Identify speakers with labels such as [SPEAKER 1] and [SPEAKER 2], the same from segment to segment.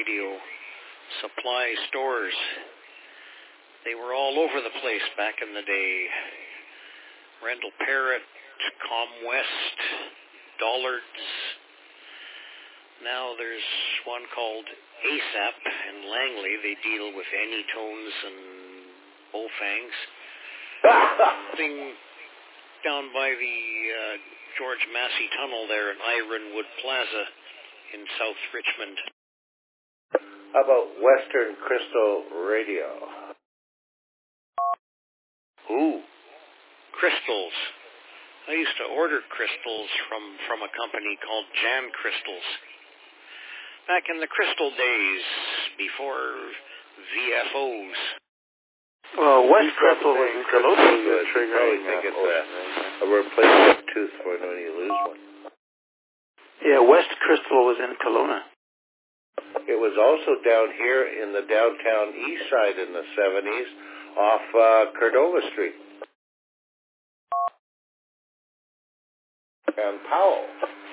[SPEAKER 1] radio supply stores. They were all over the place back in the day. Rendell Parrott, ComWest, Dollards. Now there's one called ASAP in Langley. They deal with Anytones and Bowfangs. Thing down by the George Massey Tunnel there at Ironwood Plaza in South Richmond.
[SPEAKER 2] How about Western Crystal Radio?
[SPEAKER 1] Ooh, crystals. I used to order crystals from a company called Jan Crystals. Back in the crystal days, before VFOs.
[SPEAKER 3] Well, West Crystal was in Kelowna.
[SPEAKER 2] You probably think it's a replacement tooth for when you lose one.
[SPEAKER 3] Yeah, West Crystal was in Kelowna.
[SPEAKER 2] It was also down here in the downtown east side in the 70s off Cordova Street. And Powell.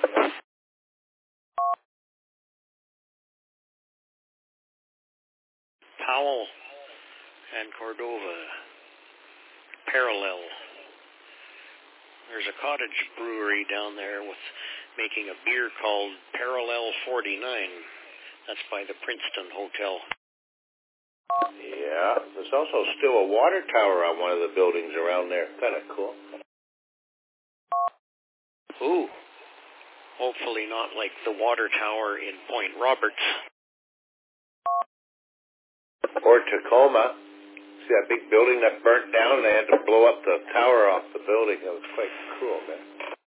[SPEAKER 1] Powell and Cordova. Parallel. There's a cottage brewery down there with making a beer called Parallel 49. That's by the Princeton Hotel.
[SPEAKER 2] Yeah, there's also still a water tower on one of the buildings around there. Kind of cool.
[SPEAKER 1] Ooh. Hopefully not like the water tower in Point Roberts.
[SPEAKER 2] Or Tacoma. See that big building that burnt down? They had to blow up the tower off the building. It was quite cool, man.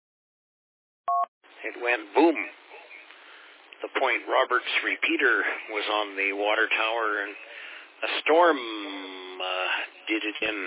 [SPEAKER 1] It went boom. The Point Roberts repeater was on the water tower, and a storm did it in.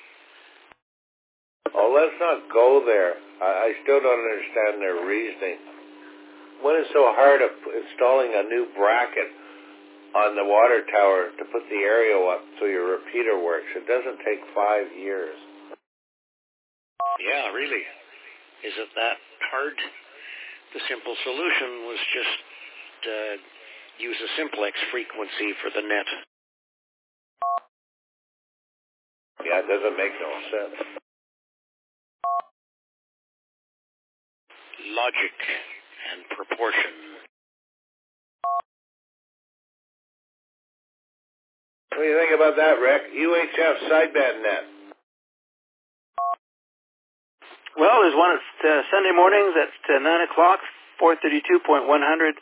[SPEAKER 2] Oh, let's not go there. I still don't understand their reasoning. What is so hard of installing a new bracket on the water tower to put the aerial up so your repeater works? It doesn't take 5 years.
[SPEAKER 1] Yeah, really. Is it that hard? The simple solution was just use a simplex frequency for the net.
[SPEAKER 2] Yeah, it doesn't make no sense.
[SPEAKER 1] Logic and proportion.
[SPEAKER 2] What do you think about that, Rick? UHF sideband net.
[SPEAKER 3] Well, there's one at Sunday mornings at 9 o'clock, 432.100.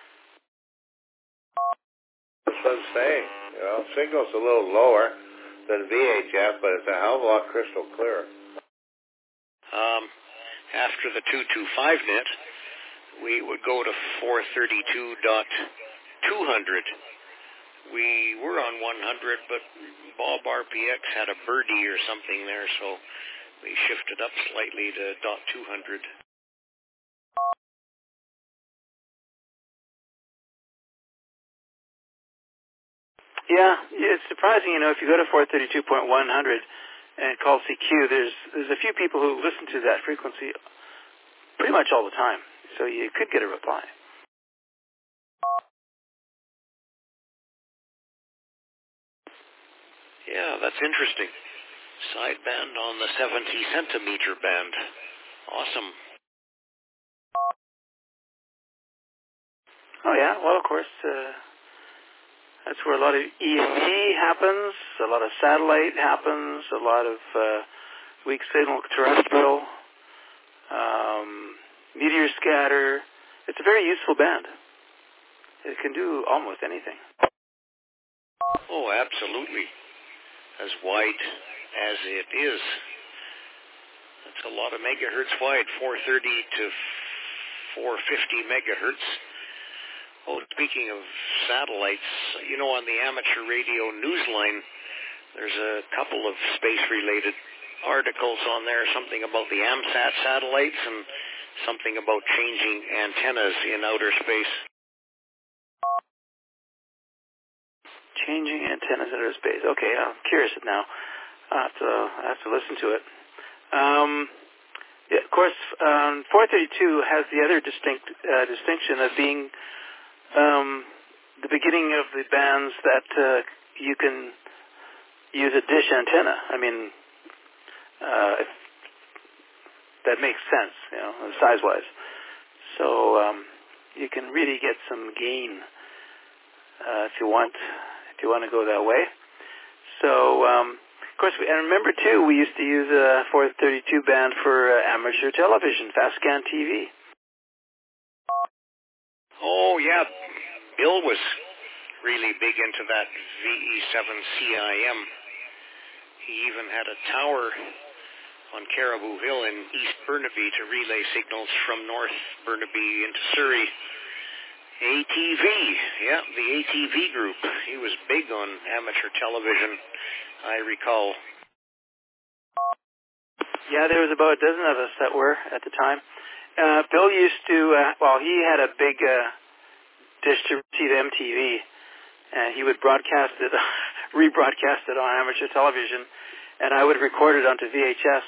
[SPEAKER 2] That's what I'm saying. You know, signal's a little lower than VHF, but it's a hell of a lot crystal clearer.
[SPEAKER 1] After the 225 net, we would go to 432.200. We were on 100, but Bob RPX had a birdie or something there, so we shifted up slightly to .200.
[SPEAKER 3] Yeah, it's surprising, if you go to 432.100 and call CQ, there's a few people who listen to that frequency pretty much all the time, so you could get a reply.
[SPEAKER 1] Yeah, that's interesting. Sideband on the 70 centimeter band. Awesome.
[SPEAKER 3] Oh, yeah. Well, of course, that's where a lot of EMP happens, a lot of satellite happens, a lot of weak signal terrestrial, meteor scatter. It's a very useful band. It can do almost anything.
[SPEAKER 1] Oh, absolutely. As wide as it is. That's a lot of megahertz wide, 430 to 450 megahertz. Oh, speaking of satellites, on the amateur radio newsline, there's a couple of space-related articles on there, something about the AMSAT satellites and something about changing antennas in outer space.
[SPEAKER 3] Changing antennas in outer space. Okay, I'm curious now. I have to listen to it. Yeah, of course, 432 has the other distinction of being the beginning of the bands that you can use a dish antenna. I mean, if that makes sense, size-wise. So you can really get some gain if you want to go that way. So, of course, and remember too, we used to use a 432 band for amateur television, FastScan TV.
[SPEAKER 1] Oh yeah, Bill was really big into that VE7CIM. He even had a tower on Caribou Hill in East Burnaby to relay signals from North Burnaby into Surrey. ATV, yeah, the ATV group. He was big on amateur television, I recall.
[SPEAKER 3] Yeah, there was about a dozen of us that were at the time. Bill used to, he had a big dish to receive MTV, and he would broadcast it, rebroadcast it on amateur television, and I would record it onto VHS.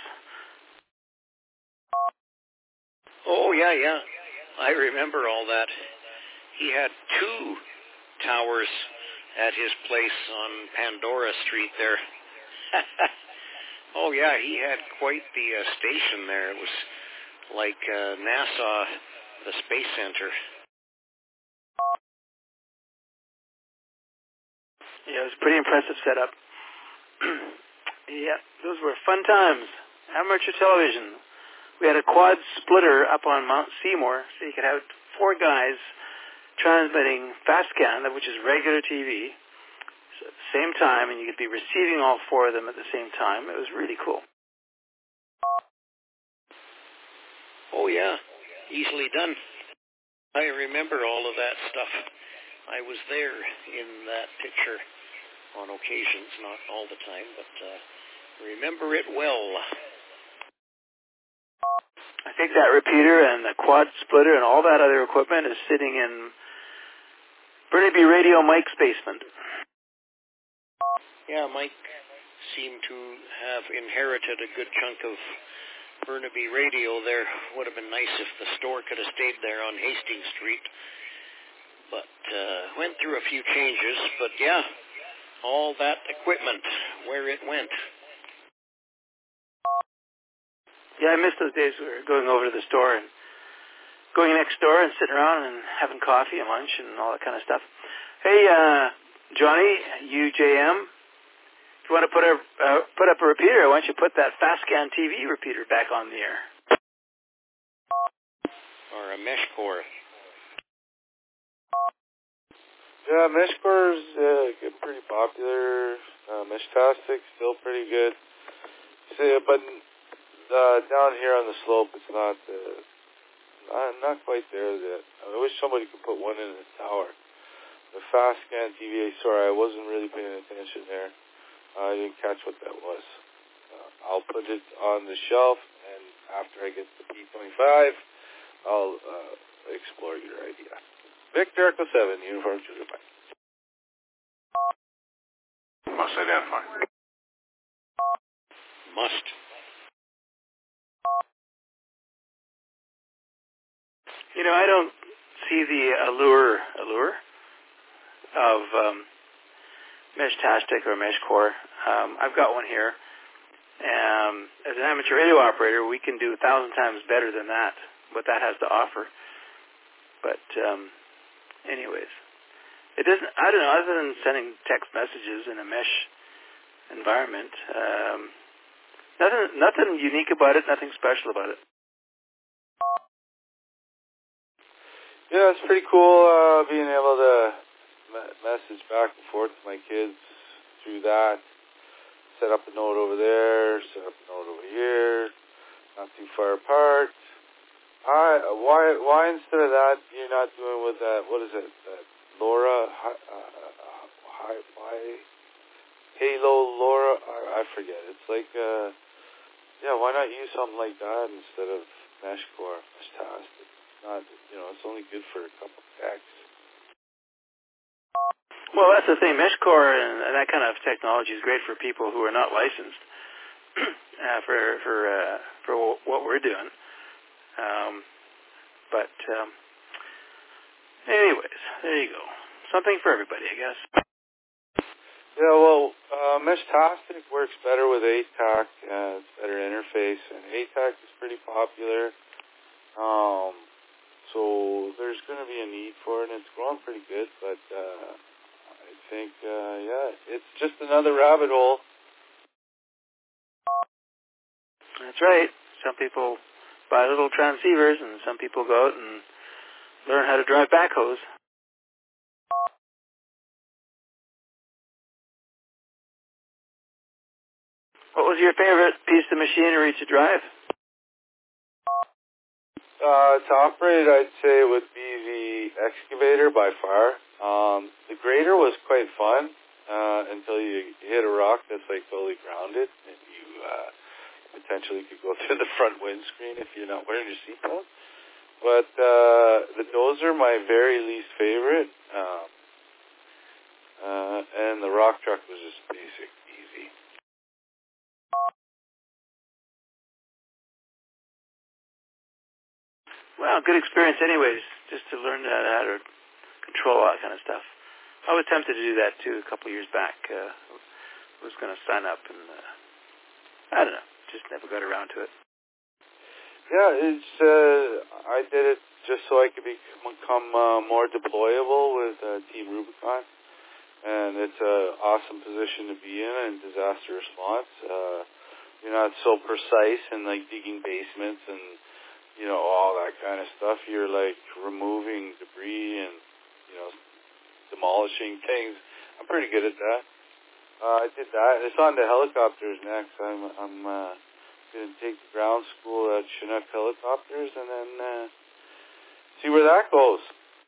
[SPEAKER 1] Oh, yeah. I remember all that. He had 2 towers at his place on Pandora Street there. Oh, yeah, he had quite the station there. It was like NASA, the Space Center.
[SPEAKER 3] Yeah, it was a pretty impressive setup. Yeah, those were fun times. Amateur television. We had a quad splitter up on Mount Seymour, so you could have 4 guys transmitting FastScan, which is regular TV, so at the same time, and you could be receiving all 4 of them at the same time. It was really cool.
[SPEAKER 1] Oh, yeah. Easily done. I remember all of that stuff. I was there in that picture on occasions, not all the time, but remember it well.
[SPEAKER 3] I think that repeater and the quad splitter and all that other equipment is sitting in Burnaby Radio Mike's basement.
[SPEAKER 1] Yeah, Mike seemed to have inherited a good chunk of Burnaby Radio there. Would have been nice if the store could have stayed there on Hastings Street. But went through a few changes. But yeah, all that equipment, where it went.
[SPEAKER 3] Yeah, I miss those days we were going over to the store and going next door and sitting around and having coffee and lunch and all that kind of stuff. Hey, Johnny, UJM, if you want to put up a repeater, why don't you put that FastScan TV repeater back on the air?
[SPEAKER 1] Or a mesh core.
[SPEAKER 4] Yeah, mesh cores get pretty popular. Meshtastic still pretty good. But down here on the slope, it's not quite there yet. I wish somebody could put one in the tower. The FastScan TVA, sorry, I wasn't really paying attention there. I didn't catch what that was. I'll put it on the shelf, and after I get the P25, I'll explore your idea. Victor Echo 7, Uniform Julia Mike.
[SPEAKER 5] Must identify.
[SPEAKER 1] Must.
[SPEAKER 3] I don't see the allure of Meshtastic or mesh core. I've got one here. As an amateur radio operator, we can do 1,000 times better than that, what that has to offer. But anyways, it doesn't. I don't know. Other than sending text messages in a mesh environment, nothing unique about it. Nothing special about it.
[SPEAKER 4] Yeah, it's pretty cool being able to message back and forth to my kids through that. Set up a node over there, set up a node over here, not too far apart. Why instead of that you're not doing with that? What is it? That LoRa, Halo LoRa? I forget. It's like, why not use something like that instead of mesh core, Meshtastic? Not, it's only good for a couple of decks.
[SPEAKER 3] Well, that's the thing. Mesh core and that kind of technology is great for people who are not licensed for what we're doing. But anyways, there you go. something for everybody, I guess.
[SPEAKER 4] Yeah, well, Meshtastic works better with ATAC. It's better interface, and ATAC is pretty popular. So there's going to be a need for it, and it's growing pretty good. But I think, it's just another rabbit hole.
[SPEAKER 3] That's right. Some people buy little transceivers, and some people go out and learn how to drive backhoes. What was your favorite piece of machinery to drive?
[SPEAKER 4] To operate, I'd say it would be the excavator by far. The grader was quite fun until you hit a rock that's like totally grounded, and you potentially could go through the front windscreen if you're not wearing your seatbelt. But the dozer, my very least favorite, and the rock truck was just basic, easy.
[SPEAKER 3] Well, good experience anyways, just to learn how to control all that kind of stuff. I was tempted to do that too a couple of years back. I was going to sign up, and I don't know, just never got around to it.
[SPEAKER 4] Yeah, I did it just so I could become more deployable with Team Rubicon, and it's an awesome position to be in disaster response. You're not so precise in like digging basements and all that kind of stuff. You're like removing debris and demolishing things. I'm pretty good at that. I did that. It's on to helicopters next. I'm going to take the ground school at Chinook Helicopters and then see where that goes.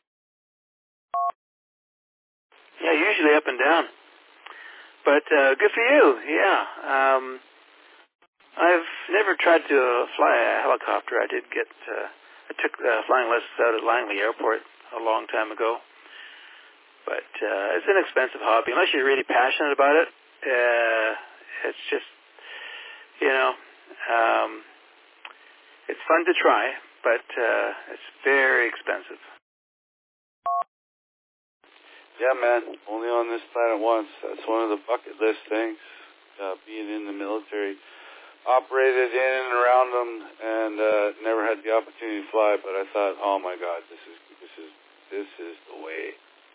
[SPEAKER 3] Yeah, usually up and down. But good for you, yeah. I've never tried to fly a helicopter. I took flying lessons out at Langley Airport a long time ago. But it's an expensive hobby. Unless you're really passionate about it, it's just, it's fun to try, but it's very expensive.
[SPEAKER 4] Yeah, man. Only on this planet once. That's one of the bucket list things, being in the military. Operated in and around them, and never had the opportunity to fly. But I thought, oh my God, this is the way.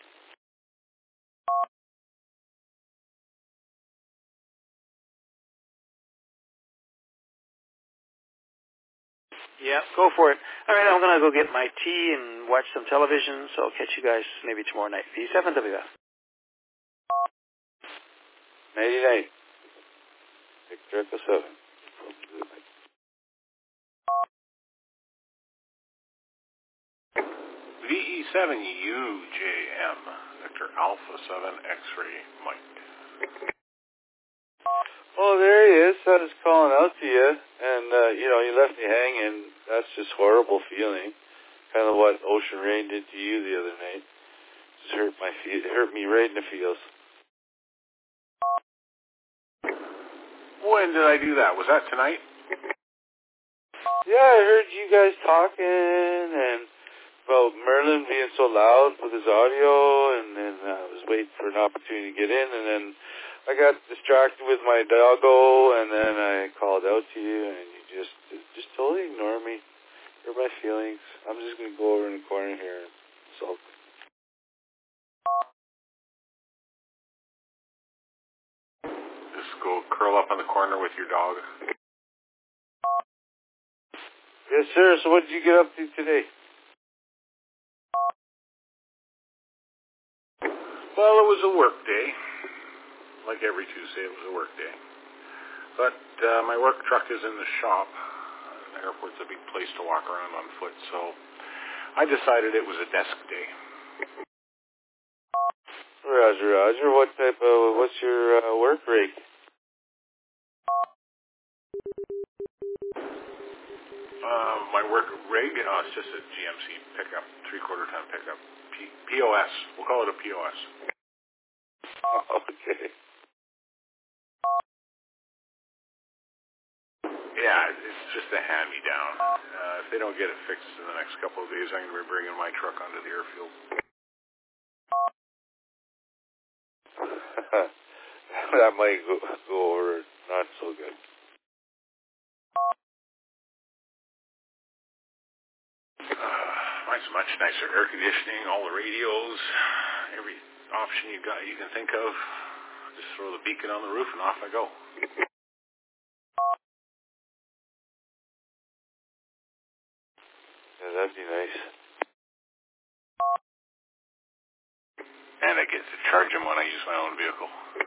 [SPEAKER 3] Yeah, go for it. All right, I'm going to go get my tea and watch some television, so I'll catch you guys maybe tomorrow night. V7WF.
[SPEAKER 4] Nighty-night. Victor Echo 7.
[SPEAKER 5] VE7UJM, Victor Alpha 7 X-Ray Mike.
[SPEAKER 4] Oh, there he is. I was calling out to you, and, you left me hanging. That's just horrible feeling. Kind of what Ocean Rain did to you the other night. Just hurt me right in the feels.
[SPEAKER 5] When did I do that? Was that tonight?
[SPEAKER 4] Yeah, I heard you guys talking, and about Merlin being so loud with his audio, and then I was waiting for an opportunity to get in, and then I got distracted with my doggo, and then I called out to you, and you just totally ignored me. Hurt my feelings. I'm just going to go over in the corner here and sulk.
[SPEAKER 5] Just go curl up in the corner with your dog.
[SPEAKER 4] Yes, sir. So what did you get up to today?
[SPEAKER 5] Well, it was a work day. Like every Tuesday, it was a work day. But my work truck is in the shop. The airport's a big place to walk around on foot, so I decided it was a desk day.
[SPEAKER 4] Roger. What's your work rate?
[SPEAKER 5] My work rig, it's just a GMC pickup, 3/4 ton pickup, POS. We'll call it a POS.
[SPEAKER 4] Okay.
[SPEAKER 5] Yeah, it's just a hand-me-down. If they don't get it fixed in the next couple of days, I'm going to be bringing my truck onto the airfield.
[SPEAKER 4] that might go over not so good.
[SPEAKER 5] Mine's much nicer. Air conditioning, all the radios, every option you can think of. Just throw the beacon on the roof and off I go.
[SPEAKER 4] Yeah, that'd be nice.
[SPEAKER 5] And I get to charge them when I use my own vehicle.